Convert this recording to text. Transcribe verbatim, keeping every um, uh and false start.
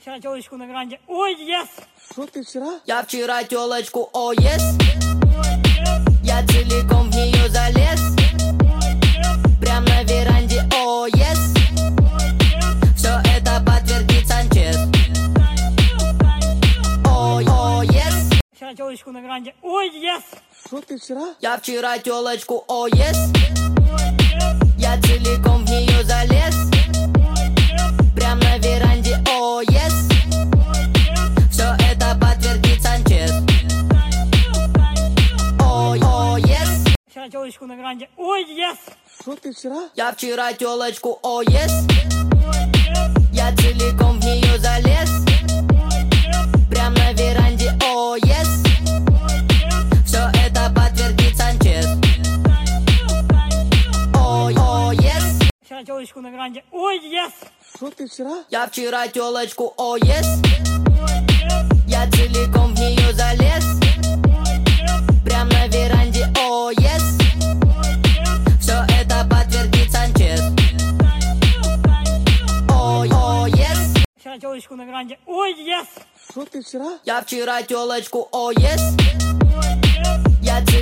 Вчера телочку на гранде. Ой, yes! Что ты вчера? Я вчера телочку, о, yes. Я целиком в нее залез. Прям на веранде, о, yes. Все это подтвердит Санчес. Ой, о, yes. Вчера телочку на гранде. Ой, yes! Что ты вчера? Я вчера телочку, о, yes. Я целиком в нее залез. Прям на веранде, о, yes. Все это подтвердит Санчес. Ой, о, yes. Вчера телочку на гранде. Ой, yes! Что ты вчера? Я вчера телочку, о, yes. Я целиком в нее залез. Прям на веранде, о, yes. Все это подтвердит Санчес. Ой, о, yes. Вчера телочку на гранде. Ой, yes! Что ты вчера? Я вчера телочку, о, yes. Я целиком в нее залез. Прям на веранде, о, yes. Все это подтвердит Санчес. Ой, о, yes. Вчера телочку на гранде. Ой, yes! Что ты вчера? Я вчера телочку, о, yes. Я